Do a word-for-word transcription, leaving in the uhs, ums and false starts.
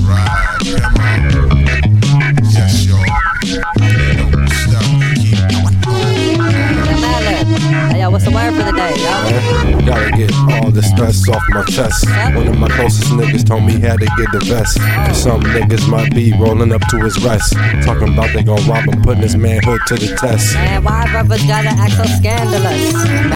Right, come on. Yes, y'all. Don't stop, keep Hey, yo, what's the word for the day, yo? Gotta get all the stress off my chest. One of my closest niggas told me he had to get the vest. Cause some niggas might be rolling up to his rest, talking about they gon' rob him, putting his manhood to the test. Man, why brothers gotta act so scandalous?